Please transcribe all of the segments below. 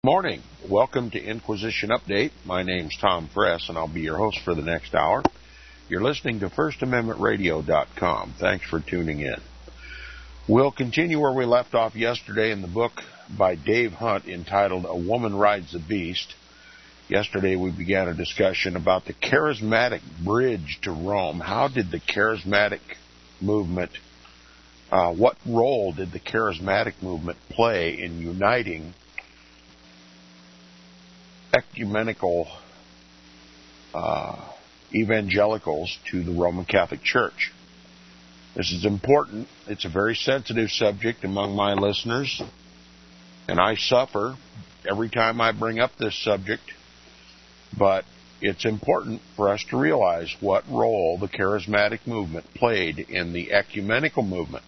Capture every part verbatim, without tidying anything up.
Morning. Welcome to Inquisition Update. My name's Tom Fress, and I'll be your host for the next hour. You're listening to First Amendment Radio dot com. Thanks for tuning in. We'll continue where we left off yesterday in the book by Dave Hunt entitled A Woman Rides the Beast. Yesterday we began a discussion about the charismatic bridge to Rome. How did the charismatic movement, uh, what role did the charismatic movement play in uniting ecumenical uh, evangelicals to the Roman Catholic Church? This is important. It's a very sensitive subject among my listeners, and I suffer every time I bring up this subject, but it's important for us to realize what role the charismatic movement played in the ecumenical movement.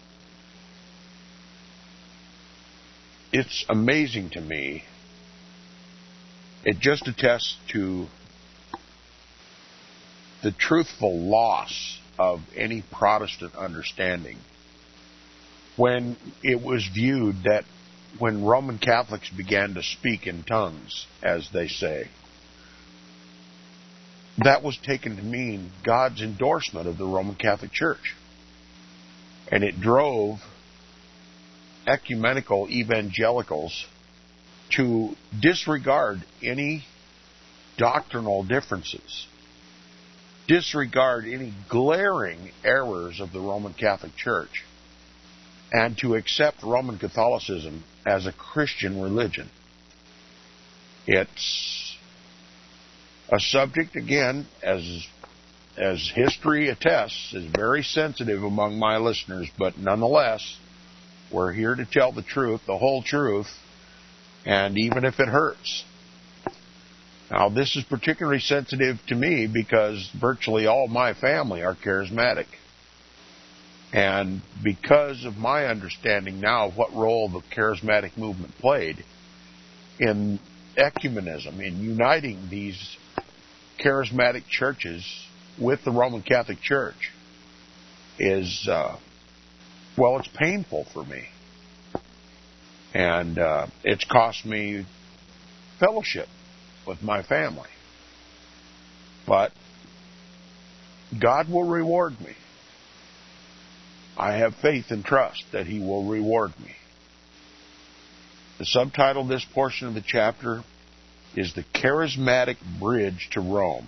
It's amazing to me. It just attests to the truthful loss of any Protestant understanding when it was viewed that when Roman Catholics began to speak in tongues, as they say, that was taken to mean God's endorsement of the Roman Catholic Church. And it drove ecumenical evangelicals to disregard any doctrinal differences, disregard any glaring errors of the Roman Catholic Church, and to accept Roman Catholicism as a Christian religion. It's a subject, again, as as history attests, is very sensitive among my listeners, but nonetheless, we're here to tell the truth, the whole truth, and even if it hurts. Now, this is particularly sensitive to me because virtually all my family are charismatic. And because of my understanding now of what role the charismatic movement played in ecumenism, in uniting these charismatic churches with the Roman Catholic Church, is, uh, well, it's painful for me. And uh, it's cost me fellowship with my family. But God will reward me. I have faith and trust that He will reward me. The subtitle of this portion of the chapter is The Charismatic Bridge to Rome.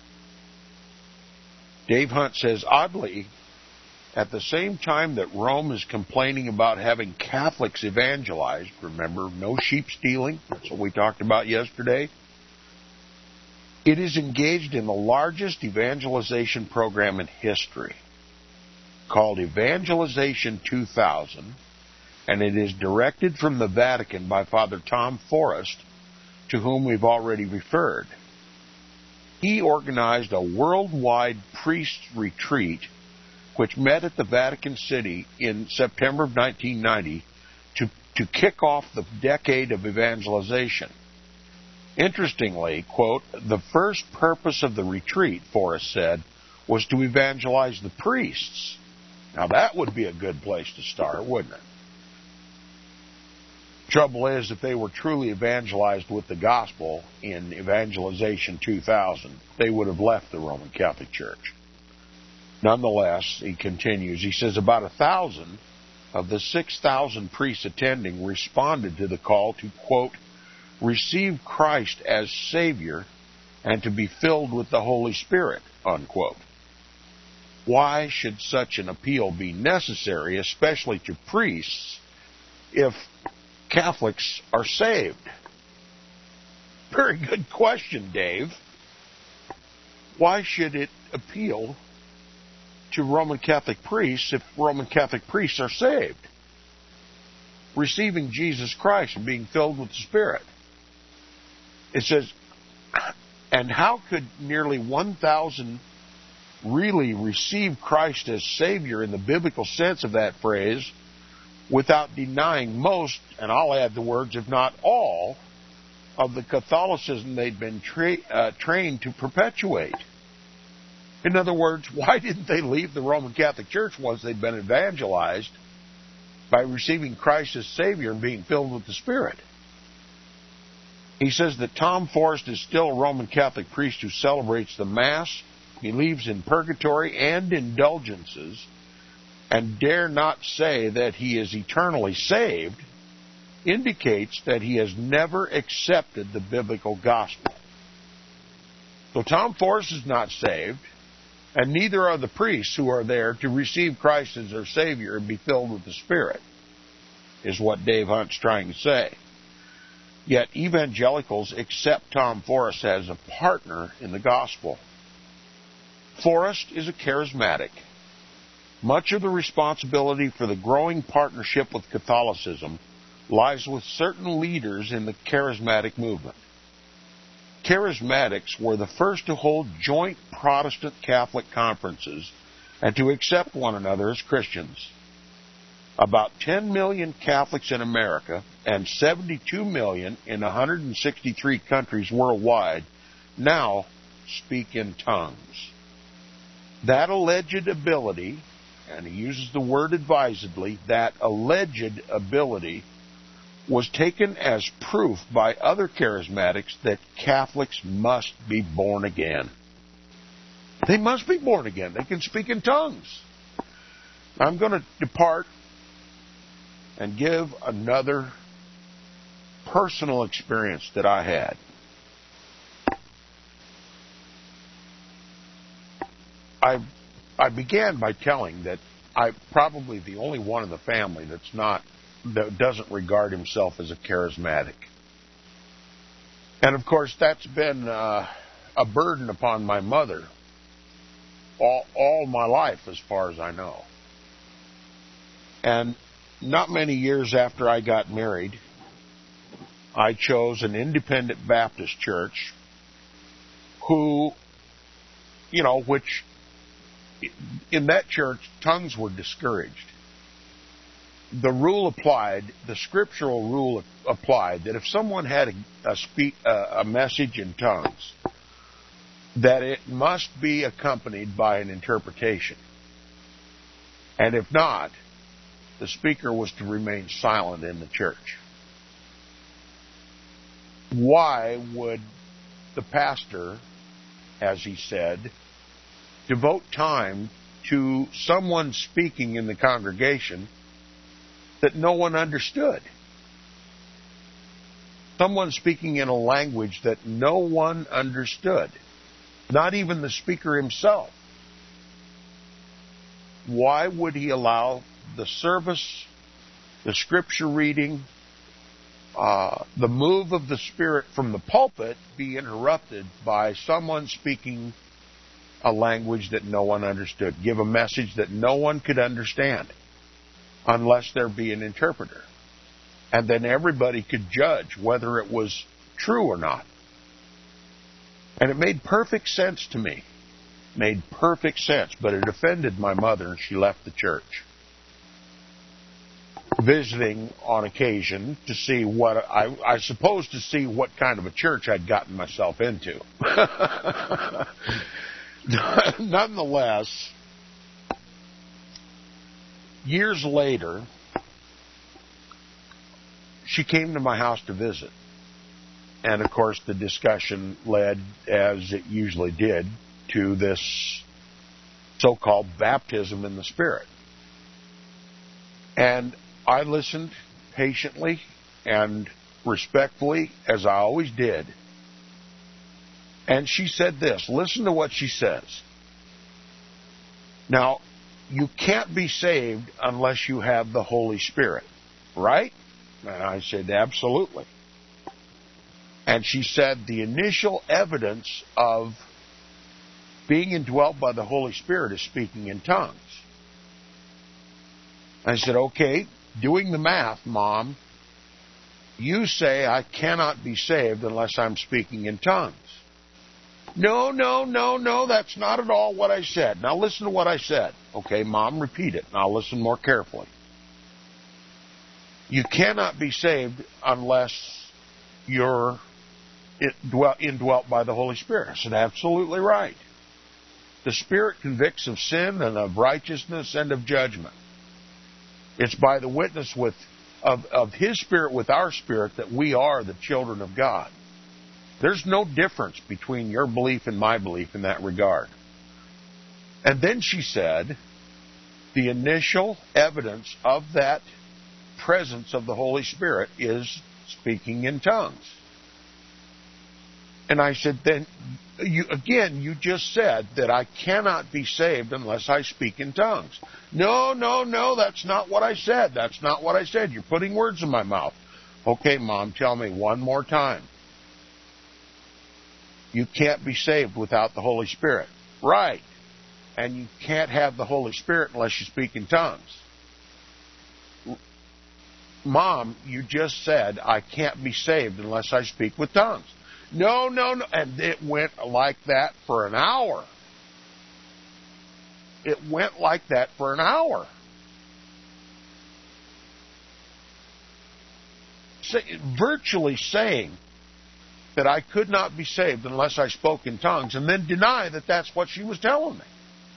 Dave Hunt says, oddly, at the same time that Rome is complaining about having Catholics evangelized, remember, no sheep stealing, that's what we talked about yesterday, it is engaged in the largest evangelization program in history, called Evangelization two thousand, and it is directed from the Vatican by Father Tom Forrest, to whom we've already referred. He organized a worldwide priest retreat which met at the Vatican City in September of nineteen ninety to, to kick off the decade of evangelization. Interestingly, quote, the first purpose of the retreat, Forrest said, was to evangelize the priests. Now that would be a good place to start, wouldn't it? Trouble is, if they were truly evangelized with the gospel in Evangelization two thousand, they would have left the Roman Catholic Church. Nonetheless, he continues, he says about a thousand of the six thousand priests attending responded to the call to, quote, receive Christ as Savior and to be filled with the Holy Spirit, unquote. Why should such an appeal be necessary, especially to priests, if Catholics are saved? Very good question, Dave. Why should it appeal to Roman Catholic priests if Roman Catholic priests are saved, receiving Jesus Christ and being filled with the Spirit? It says, and how could nearly one thousand really receive Christ as Savior in the biblical sense of that phrase without denying most, and I'll add the words, if not all, of the Catholicism they'd been tra- uh, trained to perpetuate? In other words, why didn't they leave the Roman Catholic Church once they'd been evangelized by receiving Christ as Savior and being filled with the Spirit? He says that Tom Forrest is still a Roman Catholic priest who celebrates the Mass, believes in purgatory and indulgences, and dare not say that he is eternally saved, indicates that he has never accepted the biblical gospel. So Tom Forrest is not saved, and neither are the priests who are there to receive Christ as their Savior and be filled with the Spirit, is what Dave Hunt's trying to say. Yet evangelicals accept Tom Forrest as a partner in the gospel. Forrest is a charismatic. Much of the responsibility for the growing partnership with Catholicism lies with certain leaders in the charismatic movement. Charismatics were the first to hold joint Protestant Catholic conferences and to accept one another as Christians. About ten million Catholics in America and seventy-two million in one hundred sixty-three countries worldwide now speak in tongues. That alleged ability, and he uses the word advisedly, that alleged ability was taken as proof by other charismatics that Catholics must be born again. They must be born again. They can speak in tongues. I'm going to depart and give another personal experience that I had. I I began by telling that I'm probably the only one in the family that's not that doesn't regard himself as a charismatic. And of course, that's been uh, a burden upon my mother all, all my life, as far as I know. And not many years after I got married, I chose an independent Baptist church who, you know, which in that church, tongues were discouraged. The rule applied, the scriptural rule applied, that if someone had a, a, speak, a, a message in tongues, that it must be accompanied by an interpretation. And if not, the speaker was to remain silent in the church. Why would the pastor, as he said, devote time to someone speaking in the congregation that no one understood? Someone speaking in a language that no one understood, not even the speaker himself. Why would he allow the service, the scripture reading, uh, the move of the Spirit from the pulpit be interrupted by someone speaking a language that no one understood, give a message that no one could understand unless there be an interpreter? And then everybody could judge whether it was true or not. And it made perfect sense to me. Made perfect sense, but it offended my mother, and she left the church. Visiting on occasion to see what, I, I suppose to see what kind of a church I'd gotten myself into. Nonetheless, years later, she came to my house to visit. And, of course, the discussion led, as it usually did, to this so-called baptism in the Spirit. And I listened patiently and respectfully, as I always did. And she said this. Listen to what she says. Now, you can't be saved unless you have the Holy Spirit, right? And I said, absolutely. And she said, the initial evidence of being indwelt by the Holy Spirit is speaking in tongues. I said, okay, doing the math, Mom, you say I cannot be saved unless I'm speaking in tongues. No, no, no, no, that's not at all what I said. Now listen to what I said. Okay, Mom, repeat it, and I'll listen more carefully. You cannot be saved unless you're indwelt by the Holy Spirit. I said, absolutely right. The Spirit convicts of sin and of righteousness and of judgment. It's by the witness with of, of His Spirit with our spirit that we are the children of God. There's no difference between your belief and my belief in that regard. And then she said, the initial evidence of that presence of the Holy Spirit is speaking in tongues. And I said, then, you, again, you just said that I cannot be saved unless I speak in tongues. No, no, no, that's not what I said. That's not what I said. You're putting words in my mouth. Okay, Mom, tell me one more time. You can't be saved without the Holy Spirit. Right. And you can't have the Holy Spirit unless you speak in tongues. Mom, you just said I can't be saved unless I speak with tongues. No, no, no. And it went like that for an hour. It went like that for an hour. Virtually saying that I could not be saved unless I spoke in tongues, and then deny that that's what she was telling me.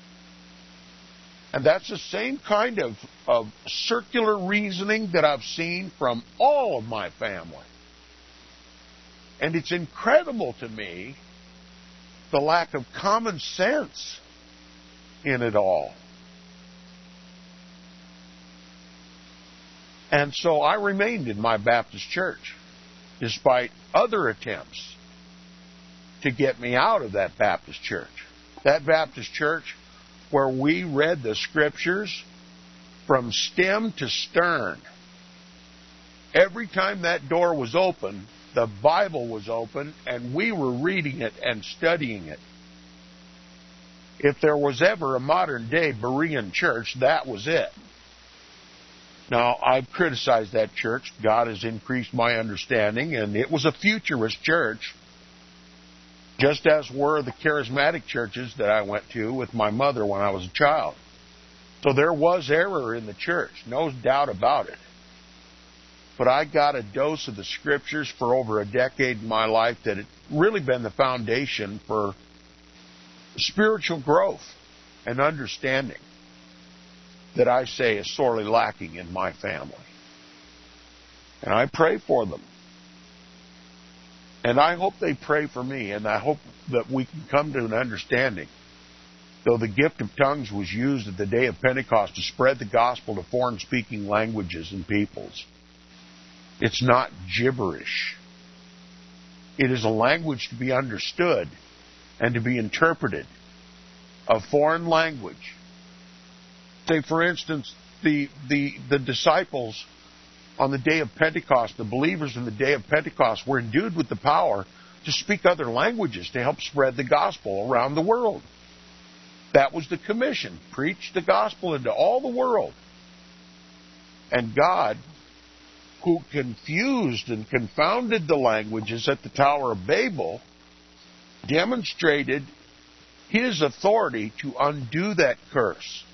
And that's the same kind of, of circular reasoning that I've seen from all of my family. And it's incredible to me the lack of common sense in it all. And so I remained in my Baptist church, despite other attempts to get me out of that Baptist church. That Baptist church where we read the Scriptures from stem to stern. Every time that door was open, the Bible was open, and we were reading it and studying it. If there was ever a modern-day Berean church, that was it. Now, I've criticized that church. God has increased my understanding, and it was a futurist church, just as were the charismatic churches that I went to with my mother when I was a child. So there was error in the church, no doubt about it. But I got a dose of the Scriptures for over a decade in my life that had really been the foundation for spiritual growth and understanding that I say is sorely lacking in my family. And I pray for them. And I hope they pray for me, and I hope that we can come to an understanding. Though the gift of tongues was used at the day of Pentecost to spread the gospel to foreign-speaking languages and peoples, it's not gibberish. It is a language to be understood and to be interpreted, a foreign language. Say, for instance, the, the, the disciples on the day of Pentecost, the believers in the day of Pentecost were endued with the power to speak other languages to help spread the gospel around the world. That was the commission. Preach the gospel into all the world. And God, who confused and confounded the languages at the Tower of Babel, demonstrated His authority to undo that curse.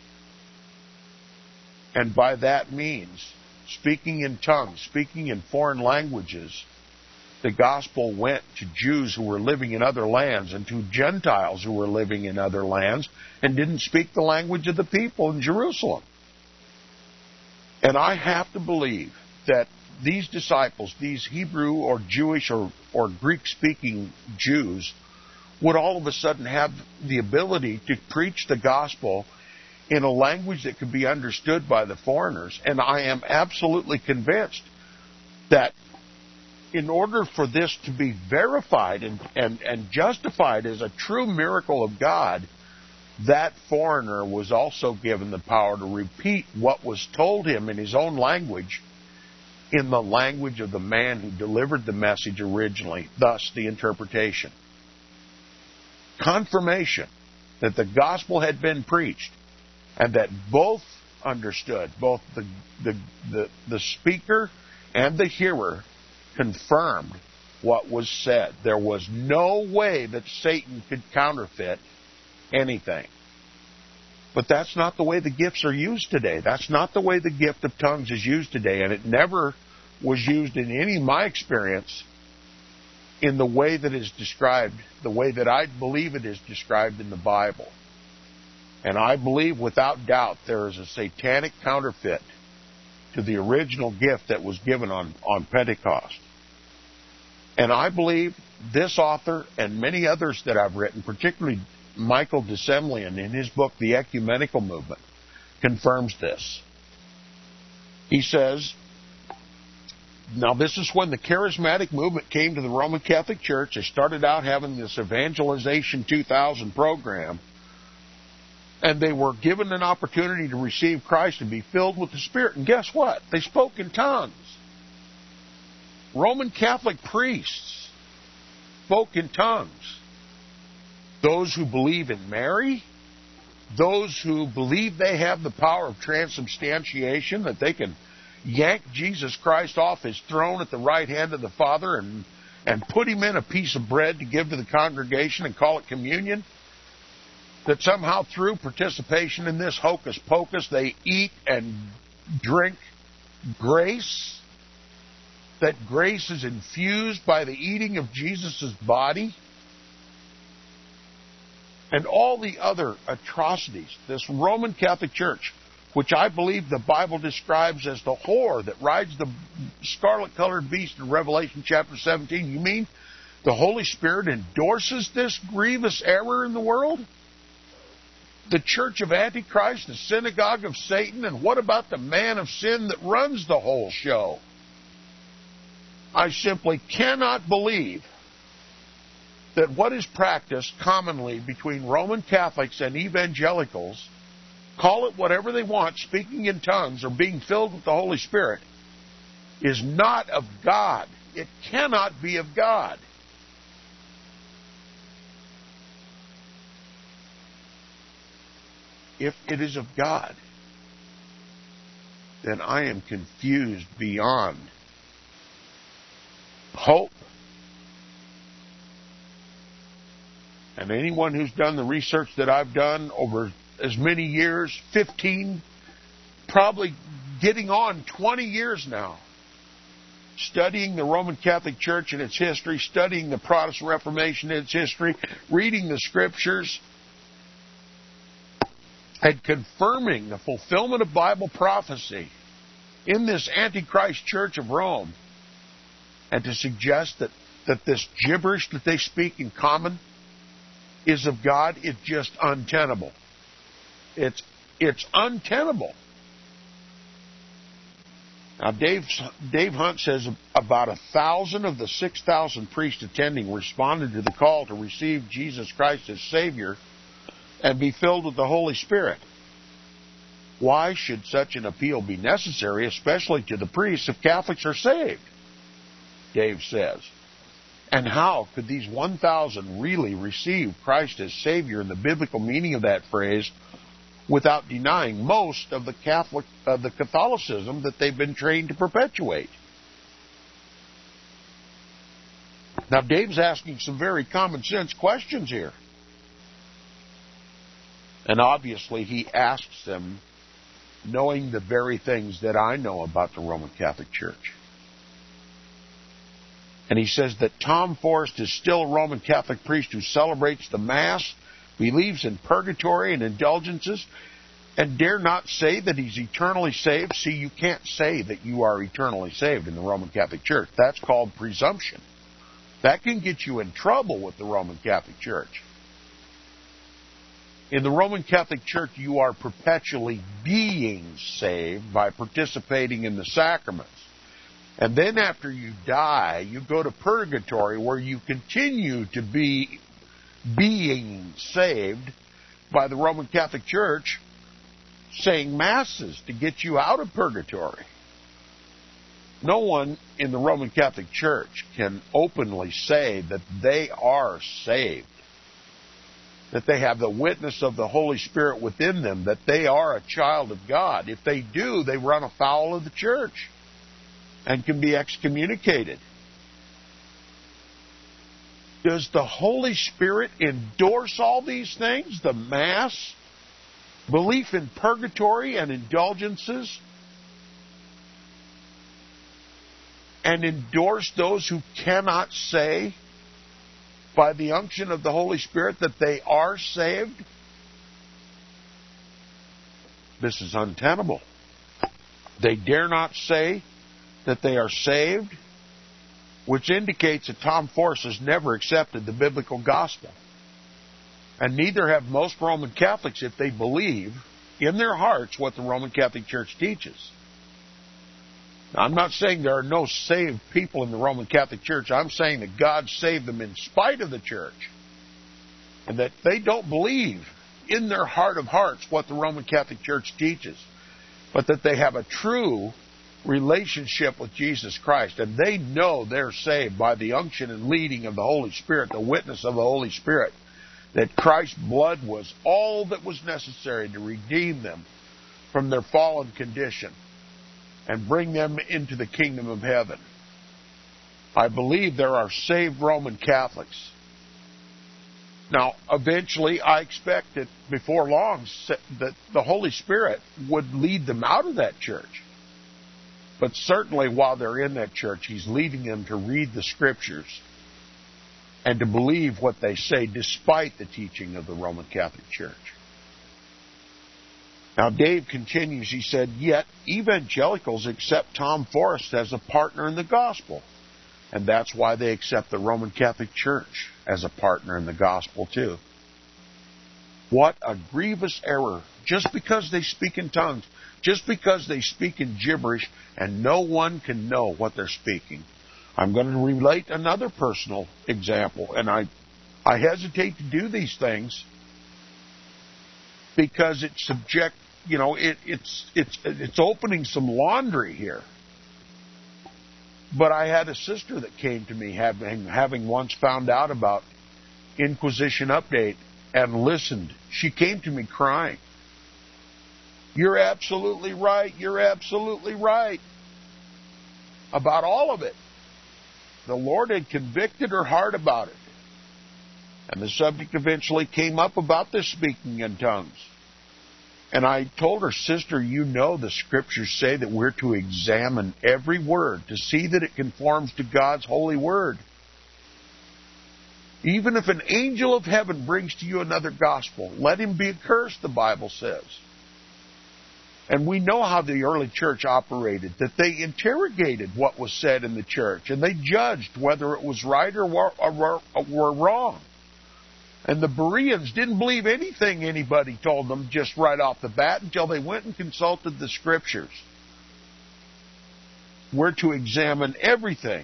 And by that means, speaking in tongues, speaking in foreign languages, the gospel went to Jews who were living in other lands and to Gentiles who were living in other lands and didn't speak the language of the people in Jerusalem. And I have to believe that these disciples, these Hebrew or Jewish or, or Greek-speaking Jews, would all of a sudden have the ability to preach the gospel in a language that could be understood by the foreigners. And I am absolutely convinced that in order for this to be verified and, and, and justified as a true miracle of God, that foreigner was also given the power to repeat what was told him in his own language, in the language of the man who delivered the message originally, thus the interpretation. Confirmation that the gospel had been preached and that both understood, both the, the, the, the speaker and the hearer confirmed what was said. There was no way that Satan could counterfeit anything. But that's not the way the gifts are used today. That's not the way the gift of tongues is used today, and it never was used in any of my experience in the way that is described, the way that I believe it is described in the Bible. And I believe without doubt there is a satanic counterfeit to the original gift that was given on, on Pentecost. And I believe this author and many others that I've written, particularly Michael de Semlyen in his book, The Ecumenical Movement, confirms this. He says, now this is when the charismatic movement came to the Roman Catholic Church. They started out having this Evangelization two thousand program, and they were given an opportunity to receive Christ and be filled with the Spirit. And guess what? They spoke in tongues. Roman Catholic priests spoke in tongues. Those who believe in Mary, those who believe they have the power of transubstantiation, that they can yank Jesus Christ off his throne at the right hand of the Father and, and put him in a piece of bread to give to the congregation and call it communion, that somehow through participation in this hocus pocus they eat and drink grace, that grace is infused by the eating of Jesus' body, and all the other atrocities. This Roman Catholic Church, which I believe the Bible describes as the whore that rides the scarlet-colored beast in Revelation chapter seventeen. You mean the Holy Spirit endorses this grievous error in the world? The church of Antichrist, the synagogue of Satan, and what about the man of sin that runs the whole show? I simply cannot believe that what is practiced commonly between Roman Catholics and evangelicals, call it whatever they want, speaking in tongues or being filled with the Holy Spirit, is not of God. It cannot be of God. If it is of God, then I am confused beyond hope. And anyone who's done the research that I've done over as many years, fifteen, probably getting on twenty years now, studying the Roman Catholic Church and its history, studying the Protestant Reformation and its history, reading the Scriptures, and confirming the fulfillment of Bible prophecy in this Antichrist Church of Rome, and to suggest that, that this gibberish that they speak in common is of God, it's just untenable. It's, it's untenable. Now, Dave, Dave Hunt says about a thousand of the six thousand priests attending responded to the call to receive Jesus Christ as Savior and be filled with the Holy Spirit. Why should such an appeal be necessary, especially to the priests, if Catholics are saved? Dave says. And how could these one thousand really receive Christ as Savior in the biblical meaning of that phrase without denying most of the Catholic, uh, the Catholicism that they've been trained to perpetuate? Now, Dave's asking some very common sense questions here. And obviously he asks them knowing the very things that I know about the Roman Catholic Church. And he says that Tom Forrest is still a Roman Catholic priest who celebrates the Mass, believes in purgatory and indulgences, and dare not say that he's eternally saved. See, you can't say that you are eternally saved in the Roman Catholic Church. That's called presumption. That can get you in trouble with the Roman Catholic Church. In the Roman Catholic Church, you are perpetually being saved by participating in the sacraments. And then after you die, you go to purgatory, where you continue to be being saved by the Roman Catholic Church, saying masses to get you out of purgatory. No one in the Roman Catholic Church can openly say that they are saved, that they have the witness of the Holy Spirit within them, that they are a child of God. If they do, they run afoul of the church and can be excommunicated. Does the Holy Spirit endorse all these things? The Mass, belief in purgatory and indulgences, and endorse those who cannot say by the unction of the Holy Spirit that they are saved? This is untenable. They dare not say that they are saved which indicates that Tom Force has never accepted the biblical gospel. And neither have most Roman Catholics if they believe in their hearts what the Roman Catholic Church teaches. Now, I'm not saying there are no saved people in the Roman Catholic Church. I'm saying that God saved them in spite of the church. And that they don't believe in their heart of hearts what the Roman Catholic Church teaches. But that they have a true relationship with Jesus Christ, and they know they're saved by the unction and leading of the Holy Spirit, the witness of the Holy Spirit, that Christ's blood was all that was necessary to redeem them from their fallen condition and bring them into the kingdom of heaven. I believe there are saved Roman Catholics. Now, eventually, I expect that before long that the Holy Spirit would lead them out of that church. But certainly while they're in that church, He's leading them to read the Scriptures and to believe what they say despite the teaching of the Roman Catholic Church. Now, Dave continues, he said, yet evangelicals accept Tom Forrest as a partner in the gospel. And that's why they accept the Roman Catholic Church as a partner in the gospel too. What a grievous error. Just because they speak in tongues, just because they speak in gibberish, and no one can know what they're speaking. I'm going to relate another personal example, and I, I hesitate to do these things because it's subject, you know, it, it's it's it's opening some laundry here. But I had a sister that came to me having having once found out about Inquisition Update and listened. She came to me crying. You're absolutely right. You're absolutely right. About all of it. The Lord had convicted her heart about it. And the subject eventually came up about this speaking in tongues. And I told her, sister, you know the Scriptures say that we're to examine every word to see that it conforms to God's holy word. Even if an angel of heaven brings to you another gospel, let him be accursed, the Bible says. And we know how the early church operated, that they interrogated what was said in the church, and they judged whether it was right or were, or were wrong. And the Bereans didn't believe anything anybody told them just right off the bat until they went and consulted the Scriptures. We're to examine everything.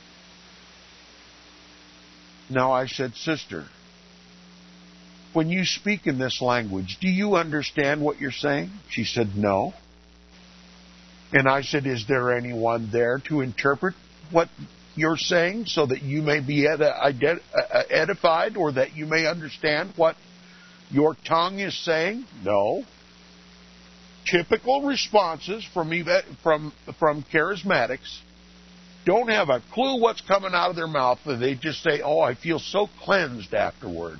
Now I said, sister, when you speak in this language, do you understand what you're saying? She said, no. And I said, is there anyone there to interpret what you're saying so that you may be edified or that you may understand what your tongue is saying? No. Typical responses from from from charismatics don't have a clue what's coming out of their mouth. They just say, oh, I feel so cleansed afterwards.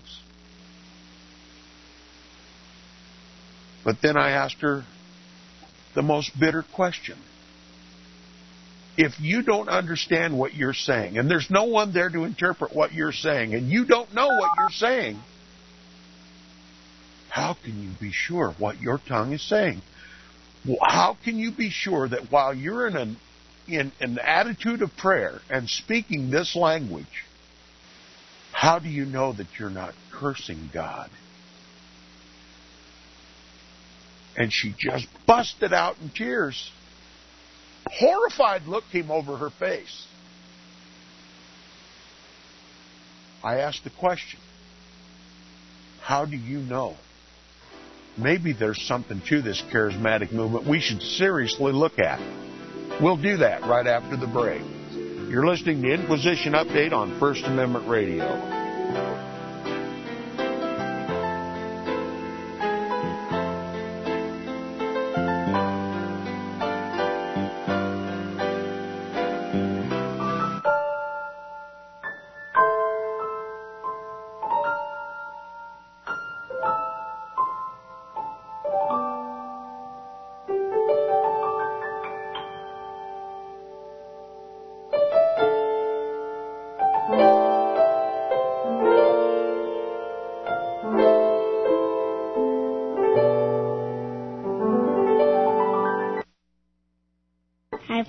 But then I asked her the most bitter question. If you don't understand what you're saying, and there's no one there to interpret what you're saying, and you don't know what you're saying, how can you be sure what your tongue is saying? How can you be sure that while you're in an, in an attitude of prayer and speaking this language, how do you know that you're not cursing God? And she just busted out in tears. Horrified look came over her face. I asked the question, how do you know? Maybe there's something to this charismatic movement we should seriously look at. We'll do that right after the break. You're listening to Inquisition Update on First Amendment Radio.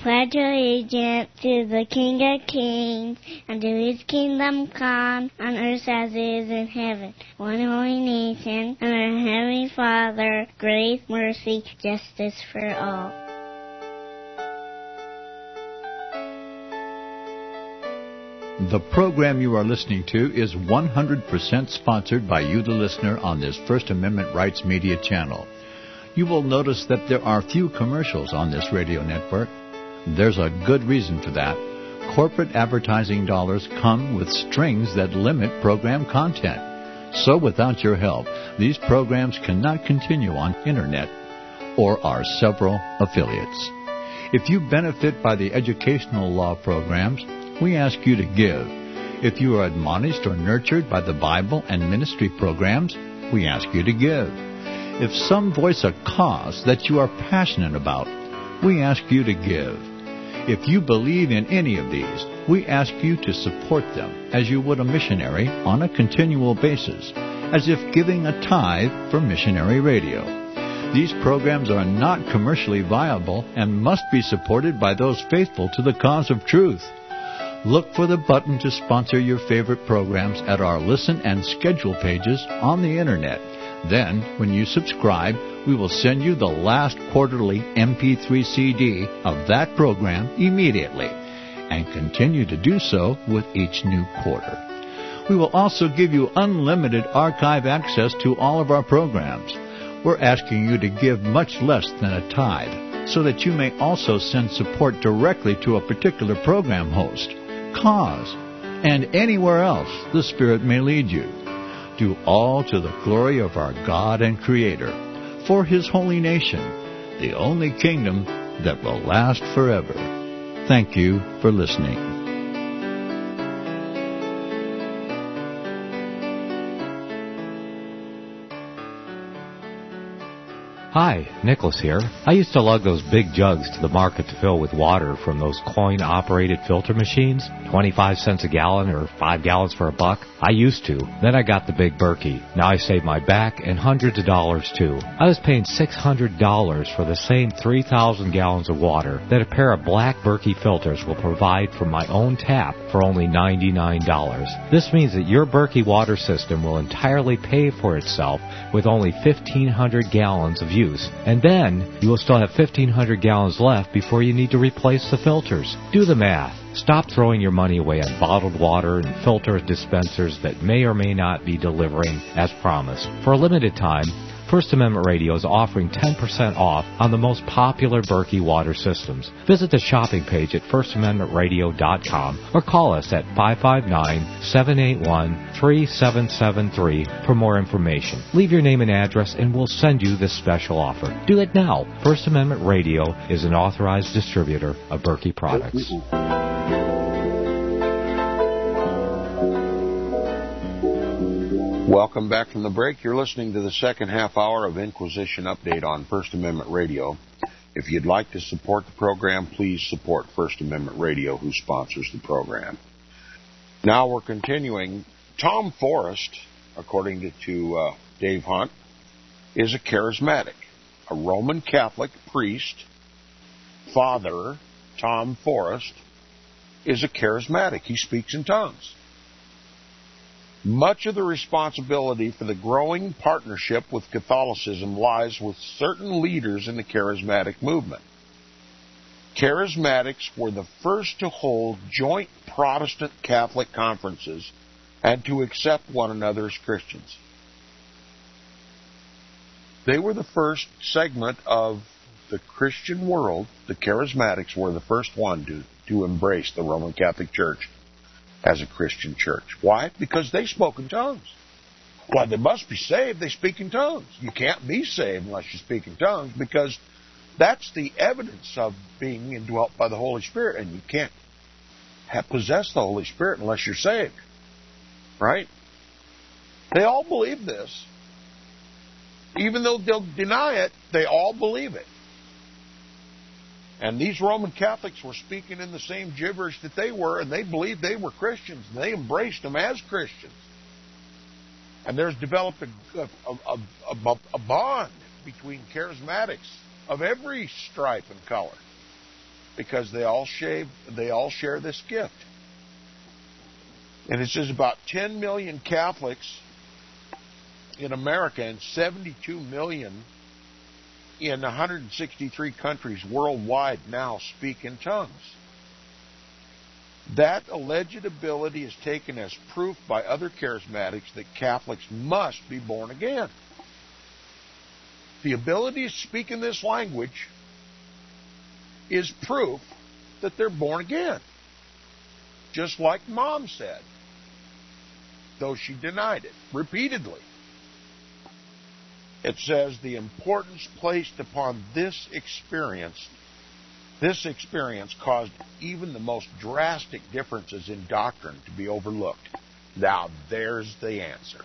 pledge allegiance to the King of Kings, and to his kingdom come, on earth as it is in heaven, one holy nation, and our Heavenly Father, grace, mercy, justice for all. The program you are listening to is one hundred percent sponsored by you, the listener, on this First Amendment Rights Media channel. You will notice that there are few commercials on this radio network. There's a good reason for that. Corporate advertising dollars come with strings that limit program content. So without your help, these programs cannot continue on Internet or our several affiliates. If you benefit by the educational law programs, we ask you to give. If you are admonished or nurtured by the Bible and ministry programs, we ask you to give. If some voice a cause that you are passionate about, we ask you to give. If you believe in any of these, we ask you to support them as you would a missionary on a continual basis, as if giving a tithe for missionary radio. These programs are not commercially viable and must be supported by those faithful to the cause of truth. Look for the button to sponsor your favorite programs at our listen and schedule pages on the Internet. Then, when you subscribe, we will send you the last quarterly M P three C D of that program immediately, and continue to do so with each new quarter. We will also give you unlimited archive access to all of our programs. We're asking you to give much less than a tithe, so that you may also send support directly to a particular program host, cause, and anywhere else the Spirit may lead you. Do all to the glory of our God and Creator, for His holy nation, the only kingdom that will last forever. Thank you for listening. Hi, Nicholas here. I used to lug those big jugs to the market to fill with water from those coin-operated filter machines, twenty-five cents a gallon or five gallons for a buck. I used to. Then I got the big Berkey. Now I save my back and hundreds of dollars too. I was paying six hundred dollars for the same three thousand gallons of water that a pair of black Berkey filters will provide from my own tap for only ninety-nine dollars. This means that your Berkey water system will entirely pay for itself with only fifteen hundred gallons of use. And then you will still have fifteen hundred gallons left before you need to replace the filters. Do the math. Stop throwing your money away on bottled water and filter dispensers that may or may not be delivering as promised. For a limited time, First Amendment Radio is offering ten percent off on the most popular Berkey water systems. Visit the shopping page at first amendment radio dot com or call us at five five nine, seven eight one, three seven seven three for more information. Leave your name and address and we'll send you this special offer. Do it now. First Amendment Radio is an authorized distributor of Berkey products. Welcome back from the break. You're listening to the second half hour of Inquisition Update on First Amendment Radio. If you'd like to support the program, please support First Amendment Radio, who sponsors the program. Now we're continuing. Tom Forrest, according to, to uh, Dave Hunt, is a charismatic, a Roman Catholic priest. Father Tom Forrest is a charismatic. He speaks in tongues. Much of the responsibility for the growing partnership with Catholicism lies with certain leaders in the charismatic movement. Charismatics were the first to hold joint Protestant Catholic conferences and to accept one another as Christians. They were the first segment of the Christian world. The Charismatics were the first one to, to embrace the Roman Catholic Church as a Christian church. Why? Because they spoke in tongues. Well, they must be saved. They speak in tongues. You can't be saved unless you speak in tongues, because that's the evidence of being indwelt by the Holy Spirit, and you can't have possess the Holy Spirit unless you're saved. Right? They all believe this. Even though they'll deny it, they all believe it. And these Roman Catholics were speaking in the same gibberish that they were, and they believed they were Christians, and they embraced them as Christians. And there's developed a, a, a, a, a bond between charismatics of every stripe and color. because they all shave, they all share this gift. And it says about ten million Catholics in America and seventy-two million in one hundred sixty-three countries worldwide now speak in tongues. That alleged ability is taken as proof by other charismatics that Catholics must be born again. The ability to speak in this language is proof that they're born again. Just like Mom said, though she denied it repeatedly. It says the importance placed upon this experience, this experience caused even the most drastic differences in doctrine to be overlooked. Now, there's the answer.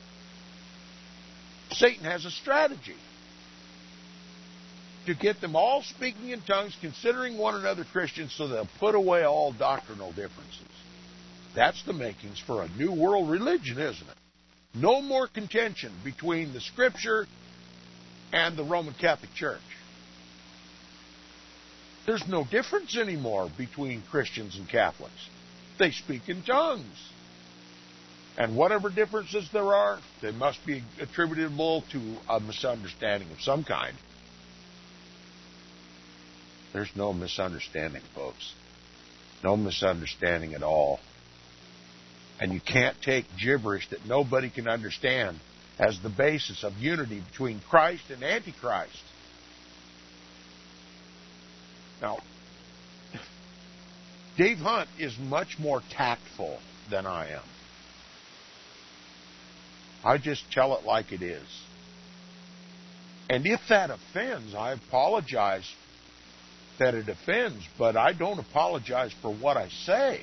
Satan has a strategy to get them all speaking in tongues, considering one another Christians, so they'll put away all doctrinal differences. That's the makings for a new world religion, isn't it? No more contention between the Scripture and the Roman Catholic Church. There's no difference anymore between Christians and Catholics. They speak in tongues. And whatever differences there are, they must be attributable to a misunderstanding of some kind. There's no misunderstanding, folks. No misunderstanding at all. And you can't take gibberish that nobody can understand as the basis of unity between Christ and Antichrist. Now, Dave Hunt is much more tactful than I am. I just tell it like it is. And if that offends, I apologize that it offends, but I don't apologize for what I say.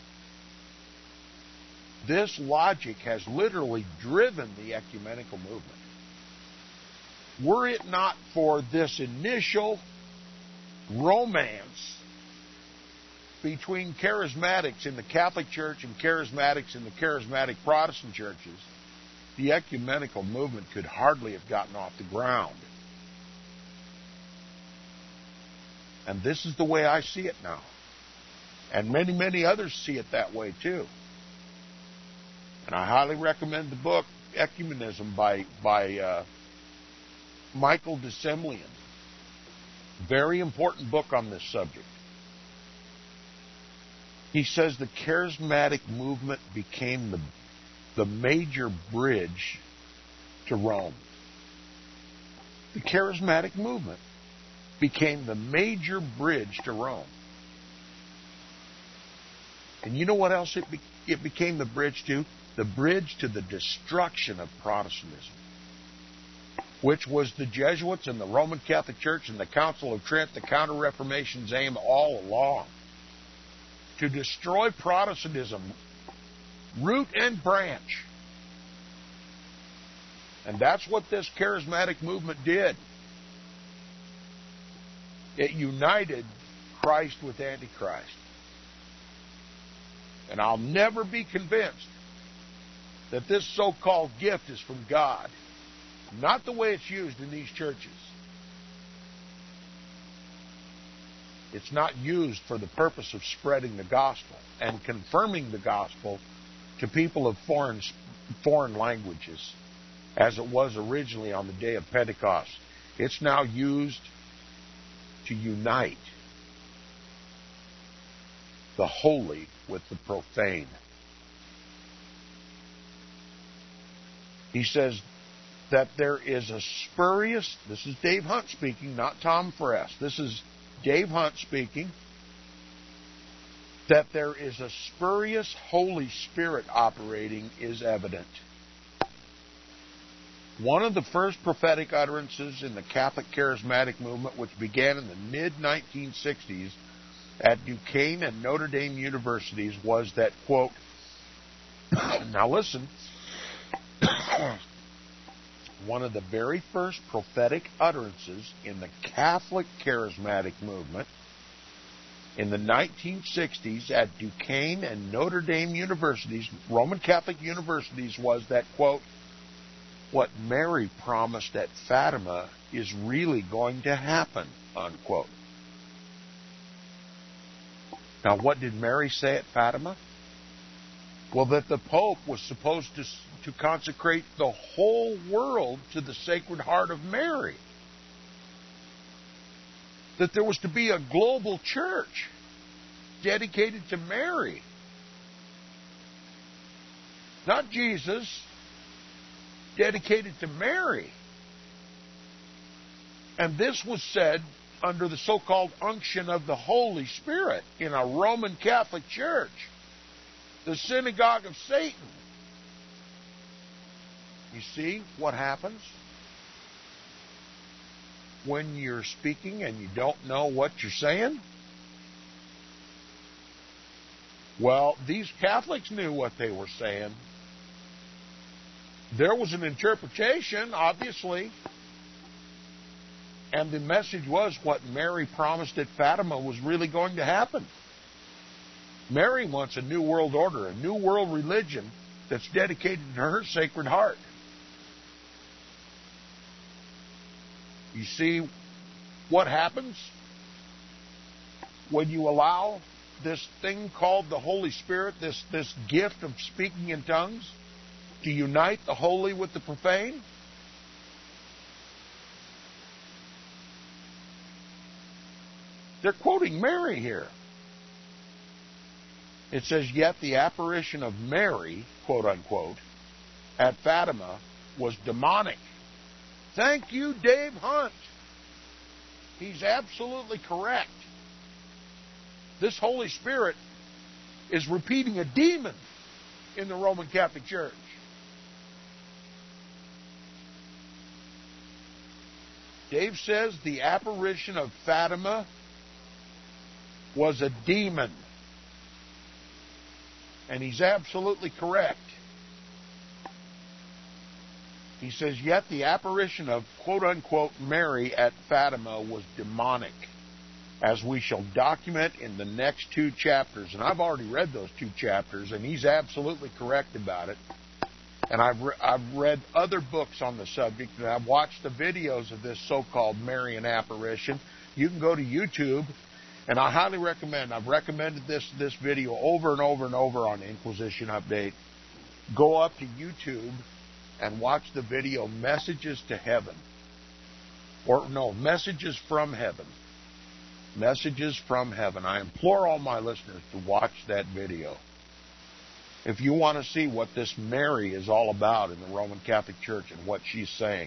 This logic has literally driven the ecumenical movement. Were it not for this initial romance between charismatics in the Catholic Church and charismatics in the charismatic Protestant churches, the ecumenical movement could hardly have gotten off the ground. And this is the way I see it now. And many, many others see it that way too. And I highly recommend the book Ecumenism by, by uh, Michael de Semlyen. Very important book on this subject. He says the charismatic movement became the, the major bridge to Rome. The charismatic movement became the major bridge to Rome. And you know what else it, be, it became the bridge to? The bridge to the destruction of Protestantism, which was the Jesuits and the Roman Catholic Church and the Council of Trent, the Counter-Reformation's aim all along. To destroy Protestantism, root and branch. And that's what this charismatic movement did. It united Christ with Antichrist. And I'll never be convinced that this so-called gift is from God. Not the way it's used in these churches. It's not used for the purpose of spreading the gospel and confirming the gospel to people of foreign, foreign languages, as it was originally on the day of Pentecost. It's now used to unite the holy with the profane. He says that there is a spurious, this is Dave Hunt speaking, not Tom Forrest. This is Dave Hunt speaking, that there is a spurious Holy Spirit operating is evident. One of the first prophetic utterances in the Catholic charismatic movement, which began in the mid nineteen sixties at Duquesne and Notre Dame universities, was that, quote, now listen, one of the very first prophetic utterances in the Catholic charismatic movement in the nineteen sixties at Duquesne and Notre Dame universities, Roman Catholic universities, was that, quote, what Mary promised at Fatima is really going to happen, unquote. Now, what did Mary say at Fatima? Well, that the Pope was supposed to, to consecrate the whole world to the Sacred Heart of Mary. That there was to be a global church dedicated to Mary. Not Jesus, dedicated to Mary. And this was said under the so-called unction of the Holy Spirit in a Roman Catholic Church, the synagogue of Satan. You see what happens when you're speaking and you don't know what you're saying? Well, these Catholics knew what they were saying. There was an interpretation, obviously, and the message was what Mary promised at Fatima was really going to happen. Mary wants a new world order, a new world religion that's dedicated to her Sacred Heart. You see what happens when you allow this thing called the Holy Spirit, this, this gift of speaking in tongues, to unite the holy with the profane? They're quoting Mary here. It says, yet the apparition of Mary, quote unquote, at Fatima was demonic. Thank you, Dave Hunt. He's absolutely correct. This Holy Spirit is repeating a demon in the Roman Catholic Church. Dave says the apparition of Fatima was a demon. And he's absolutely correct. He says, yet the apparition of quote-unquote Mary at Fatima was demonic, as we shall document in the next two chapters. And I've already read those two chapters, and he's absolutely correct about it. And I've, re- I've read other books on the subject, and I've watched the videos of this so-called Marian apparition. You can go to YouTube, and I highly recommend, I've recommended this, this video over and over and over on Inquisition Update. Go up to YouTube and watch the video Messages to Heaven. Or, no, Messages from Heaven. Messages from Heaven. I implore all my listeners to watch that video if you want to see what this Mary is all about in the Roman Catholic Church and what she's saying.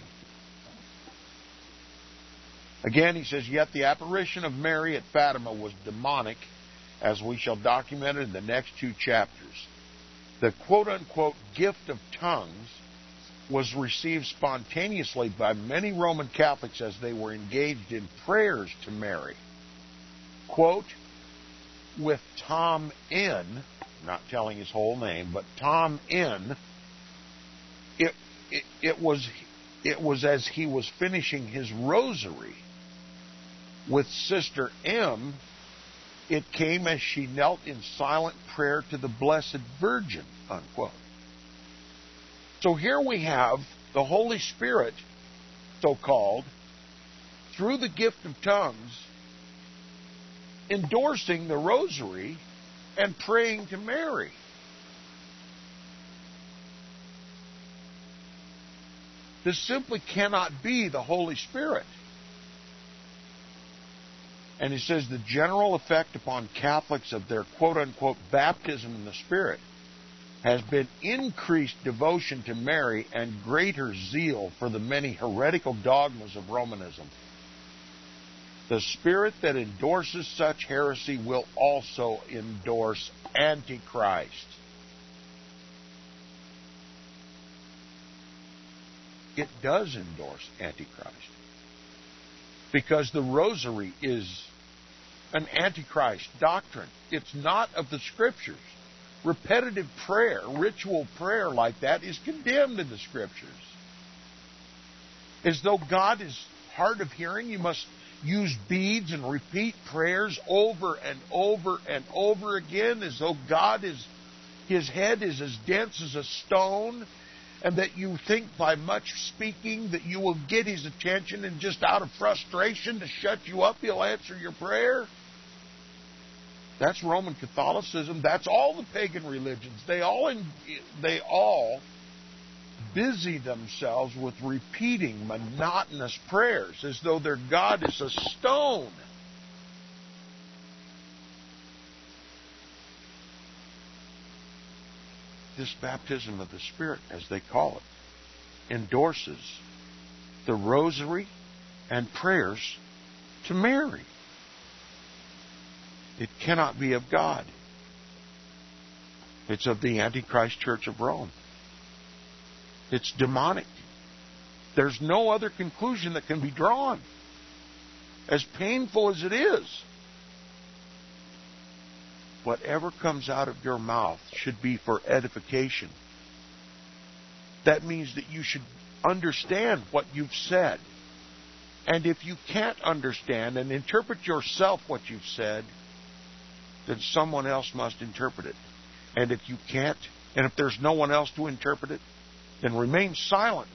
Again, he says, yet the apparition of Mary at Fatima was demonic, as we shall document it in the next two chapters. The quote-unquote gift of tongues was received spontaneously by many Roman Catholics as they were engaged in prayers to Mary. Quote, with Tom N., not telling his whole name, but Tom N., it, it, it was it was as he was finishing his rosary. With Sister M, it came as she knelt in silent prayer to the Blessed Virgin, unquote. So here we have the Holy Spirit, so-called, through the gift of tongues, endorsing the rosary and praying to Mary. This simply cannot be the Holy Spirit. And he says the general effect upon Catholics of their quote-unquote baptism in the Spirit has been increased devotion to Mary and greater zeal for the many heretical dogmas of Romanism. The spirit that endorses such heresy will also endorse Antichrist. It does endorse Antichrist, because the rosary is an Antichrist doctrine. It's not of the Scriptures. Repetitive prayer, ritual prayer like that is condemned in the Scriptures. As though God is hard of hearing, you must use beads and repeat prayers over and over and over again, as though God is, his head is as dense as a stone, and that you think by much speaking that you will get his attention, and just out of frustration to shut you up, he'll answer your prayer. That's Roman Catholicism. That's all the pagan religions. They all in, they all busy themselves with repeating monotonous prayers as though their God is a stone. This baptism of the Spirit, as they call it, endorses the rosary and prayers to Mary. It cannot be of God. It's of the Antichrist Church of Rome. It's demonic. There's no other conclusion that can be drawn, as painful as it is. Whatever comes out of your mouth should be for edification. That means that you should understand what you've said. And if you can't understand and interpret yourself what you've said, then someone else must interpret it. And if you can't, and if there's no one else to interpret it, then remain silent.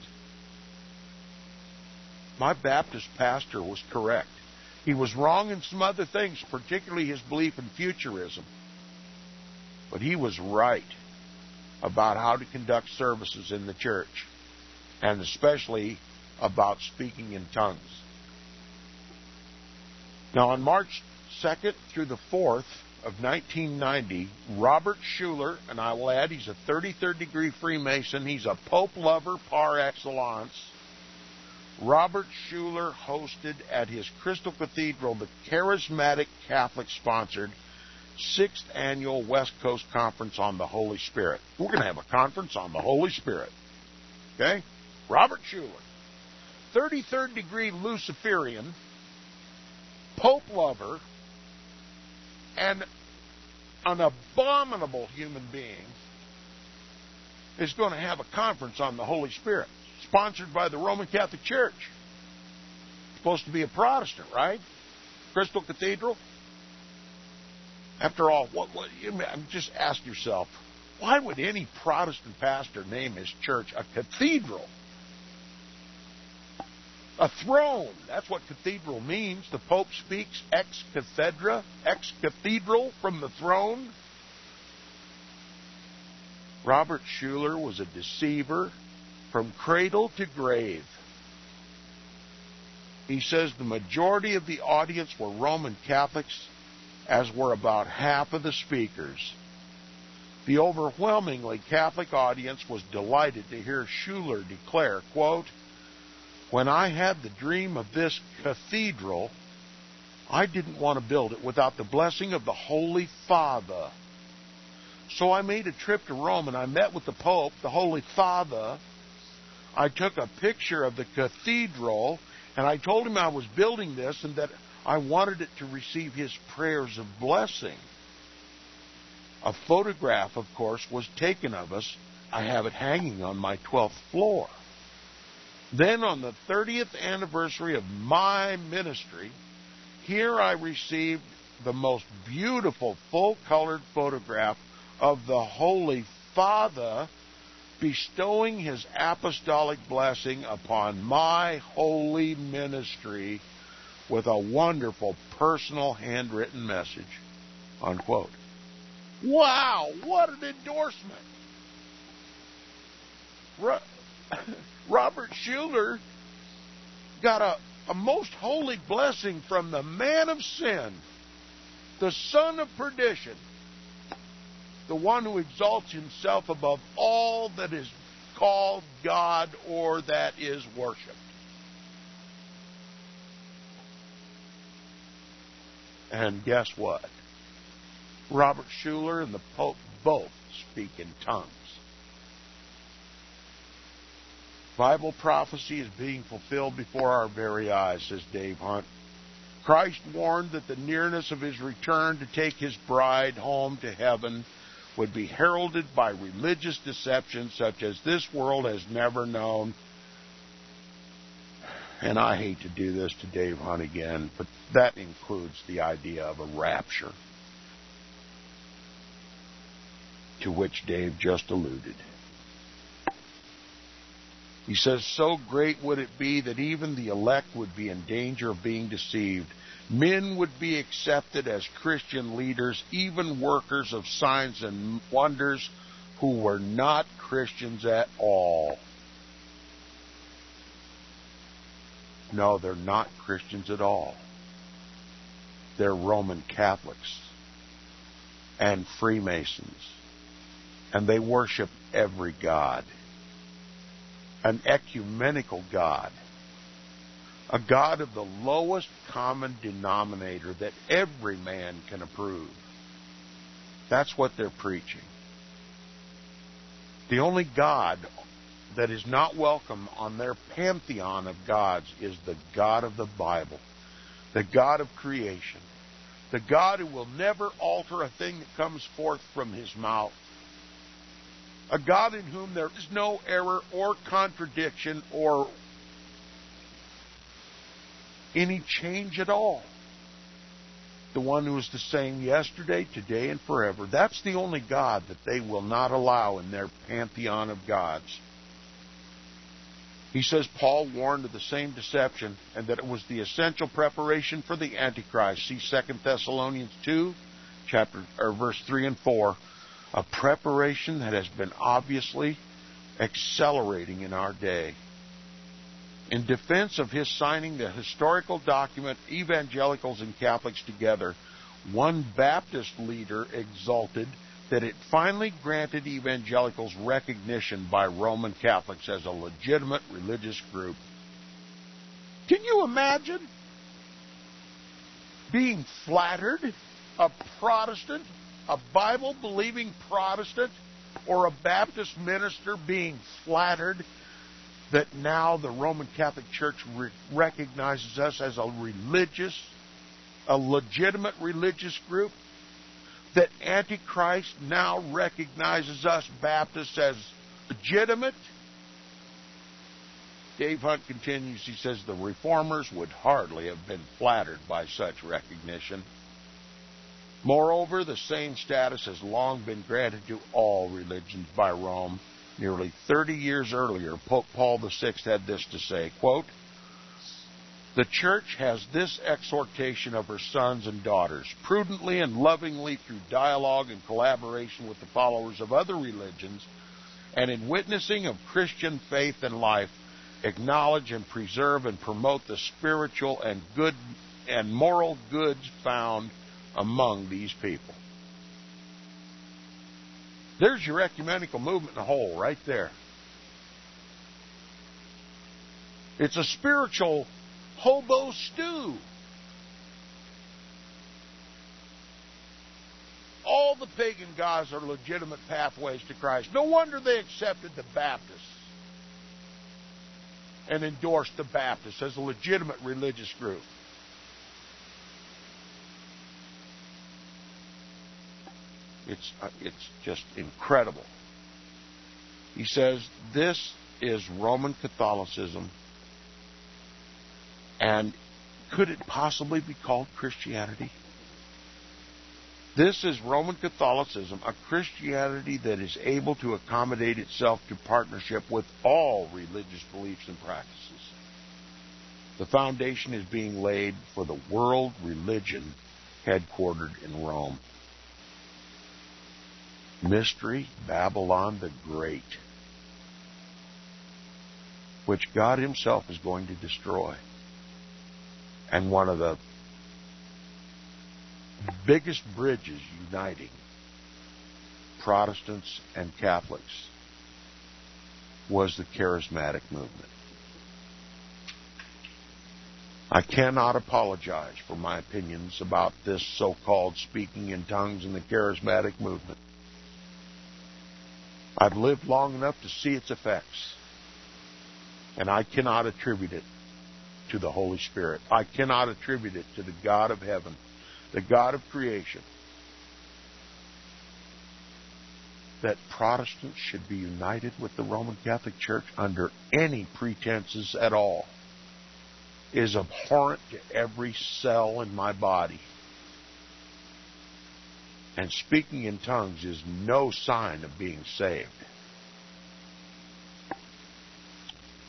My Baptist pastor was correct. He was wrong in some other things, particularly his belief in futurism. But he was right about how to conduct services in the church, and especially about speaking in tongues. Now, on March second through the fourth of nineteen ninety, Robert Schuller, and I will add he's a thirty-third degree Freemason, he's a Pope lover par excellence. Robert Schuller hosted at his Crystal Cathedral the charismatic Catholic-sponsored sixth Annual West Coast Conference on the Holy Spirit. We're going to have a conference on the Holy Spirit. Okay? Robert Schuller, thirty-third degree Luciferian, Pope lover, and an abominable human being, is going to have a conference on the Holy Spirit, sponsored by the Roman Catholic Church. Supposed to be a Protestant, right? Crystal Cathedral. After all, what, what, just ask yourself, why would any Protestant pastor name his church a cathedral? A throne. That's what cathedral means. The Pope speaks ex cathedra, ex cathedral, from the throne. Robert Schuller was a deceiver from cradle to grave. He says the majority of the audience were Roman Catholics, as were about half of the speakers. The overwhelmingly Catholic audience was delighted to hear Schuller declare, quote, "When I had the dream of this cathedral, I didn't want to build it without the blessing of the Holy Father. So I made a trip to Rome and I met with the Pope, the Holy Father. I took a picture of the cathedral and I told him I was building this and that I wanted it to receive his prayers of blessing. A photograph, of course, was taken of us. I have it hanging on my twelfth floor. Then on the thirtieth anniversary of my ministry, here I received the most beautiful full-colored photograph of the Holy Father bestowing his apostolic blessing upon my holy ministry with a wonderful personal handwritten message," unquote. Wow, what an endorsement. Ro- Robert Schuller got a, a most holy blessing from the man of sin, the son of perdition, the one who exalts himself above all that is called God or that is worshipped. And guess what? Robert Schuller and the Pope both speak in tongues. Bible prophecy is being fulfilled before our very eyes, says Dave Hunt. Christ warned that the nearness of his return to take his bride home to heaven would be heralded by religious deception such as this world has never known. And I hate to do this to Dave Hunt again, but that includes the idea of a rapture, to which Dave just alluded. He says, so great would it be that even the elect would be in danger of being deceived. Men would be accepted as Christian leaders, even workers of signs and wonders who were not Christians at all. No, they're not Christians at all. They're Roman Catholics and Freemasons. And they worship every god. An ecumenical God. A God of the lowest common denominator that every man can approve. That's what they're preaching. The only God that is not welcome on their pantheon of gods is the God of the Bible. The God of creation. The God who will never alter a thing that comes forth from His mouth. A God in whom there is no error or contradiction or any change at all. The one who is the same yesterday, today, and forever. That's the only God that they will not allow in their pantheon of gods. He says Paul warned of the same deception and that it was the essential preparation for the Antichrist. See Second Thessalonians two, chapter or verse three and four. A preparation that has been obviously accelerating in our day. In defense of his signing the historical document, Evangelicals and Catholics Together, one Baptist leader exulted that it finally granted evangelicals recognition by Roman Catholics as a legitimate religious group. Can you imagine being flattered, a Protestant, a Bible-believing Protestant, or a Baptist minister being flattered that now the Roman Catholic Church re- recognizes us as a religious, a legitimate religious group? That Antichrist now recognizes us Baptists as legitimate? Dave Hunt continues, he says, the Reformers would hardly have been flattered by such recognition. Moreover, the same status has long been granted to all religions by Rome. Nearly thirty years earlier, Pope Paul the Sixth had this to say, quote, the Church has this exhortation of her sons and daughters, prudently and lovingly through dialogue and collaboration with the followers of other religions, and in witnessing of Christian faith and life, acknowledge and preserve and promote the spiritual and good and moral goods found among these people. There's your ecumenical movement in a whole, right there. It's a spiritual hobo stew. All the pagan gods are legitimate pathways to Christ. No wonder they accepted the Baptists and endorsed the Baptists as a legitimate religious group. It's, uh, it's just incredible. He says, this is Roman Catholicism, and could it possibly be called Christianity? This is Roman Catholicism, a Christianity that is able to accommodate itself to partnership with all religious beliefs and practices. The foundation is being laid for the world religion headquartered in Rome. Mystery Babylon the Great, which God Himself is going to destroy. And one of the biggest bridges uniting Protestants and Catholics was the charismatic movement. I cannot apologize for my opinions about this so-called speaking in tongues and the charismatic movement. I've lived long enough to see its effects, and I cannot attribute it to the Holy Spirit. I cannot attribute it to the God of heaven, the God of creation. That Protestants should be united with the Roman Catholic Church under any pretenses at all is abhorrent to every cell in my body. And speaking in tongues is no sign of being saved.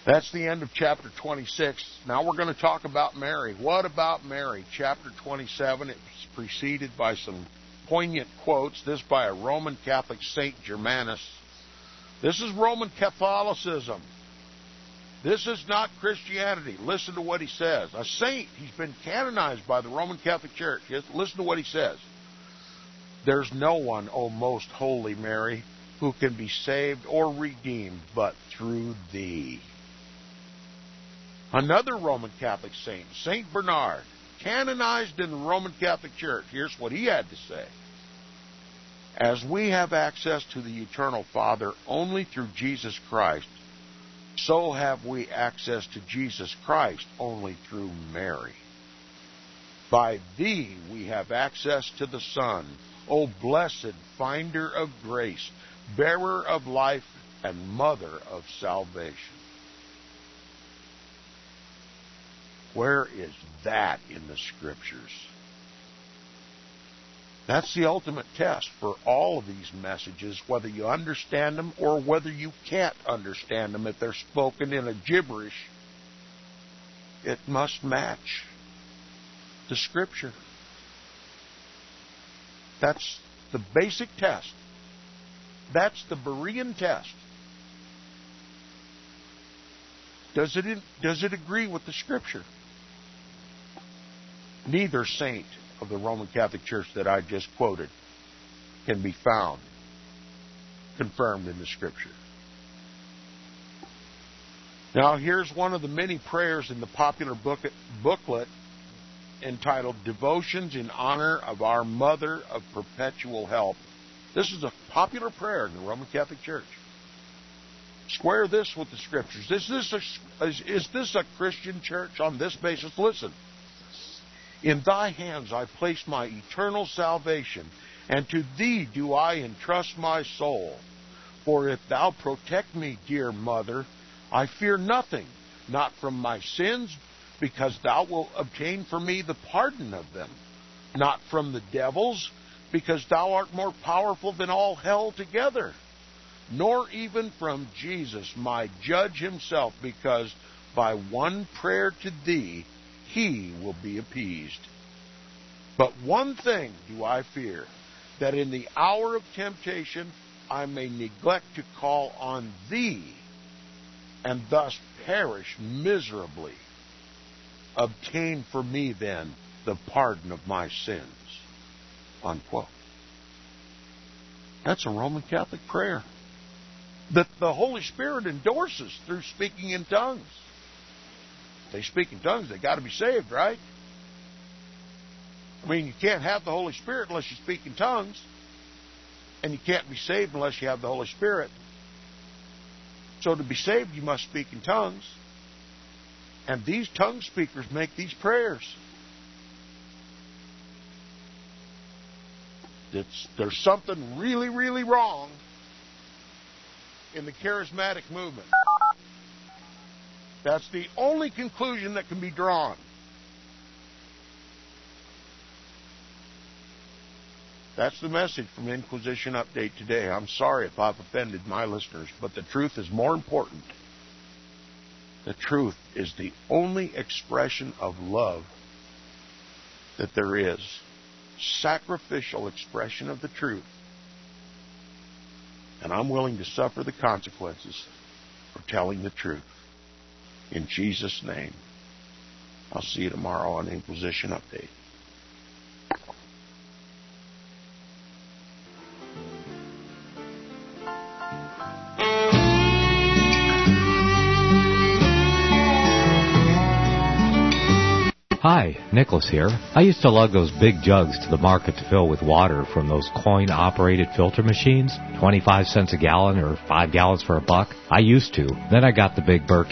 That's the end of chapter twenty-six. Now we're going to talk about Mary. What about Mary? Chapter twenty-seven, it's preceded by some poignant quotes. This by a Roman Catholic Saint Germanus. This is Roman Catholicism. This is not Christianity. Listen to what he says. A saint, he's been canonized by the Roman Catholic Church. Listen to what he says. There's no one, O most holy Mary, who can be saved or redeemed but through thee. Another Roman Catholic saint, Saint Bernard, canonized in the Roman Catholic Church. Here's what he had to say. As we have access to the eternal Father only through Jesus Christ, so have we access to Jesus Christ only through Mary. By thee we have access to the Son, O blessed finder of grace, bearer of life, and mother of salvation. Where is that in the Scriptures? That's the ultimate test for all of these messages, whether you understand them or whether you can't understand them. If they're spoken in a gibberish, it must match the Scripture. That's the basic test. That's the Berean test. Does it, does it agree with the Scripture? Neither saint of the Roman Catholic Church that I just quoted can be found confirmed in the Scripture. Now here's one of the many prayers in the popular book, booklet entitled Devotions in Honor of Our Mother of Perpetual Help. This is a popular prayer in the Roman Catholic Church. Square this with the Scriptures. Is this a, is, is this a Christian church on this basis? Listen. In thy hands I place my eternal salvation, and to thee do I entrust my soul. For if thou protect me, dear mother, I fear nothing, not from my sins, because thou wilt obtain for me the pardon of them, not from the devils, because thou art more powerful than all hell together, nor even from Jesus, my judge himself, because by one prayer to thee he will be appeased. But one thing do I fear, that in the hour of temptation I may neglect to call on thee, and thus perish miserably. Obtain for me then the pardon of my sins. Unquote. That's a Roman Catholic prayer that the Holy Spirit endorses through speaking in tongues. They speak in tongues, they got to be saved, right? I mean, you can't have the Holy Spirit unless you speak in tongues. And you can't be saved unless you have the Holy Spirit. So to be saved, you must speak in tongues. And these tongue speakers make these prayers. It's, there's something really, really wrong in the charismatic movement. That's the only conclusion that can be drawn. That's the message from Inquisition Update today. I'm sorry if I've offended my listeners, but the truth is more important. The truth is the only expression of love that there is. Sacrificial expression of the truth. And I'm willing to suffer the consequences for telling the truth. In Jesus' name. I'll see you tomorrow on Inquisition Update. Hi, Nicholas here. I used to lug those big jugs to the market to fill with water from those coin-operated filter machines, twenty-five cents a gallon or five gallons for a buck. I used to. Then I got the big Burke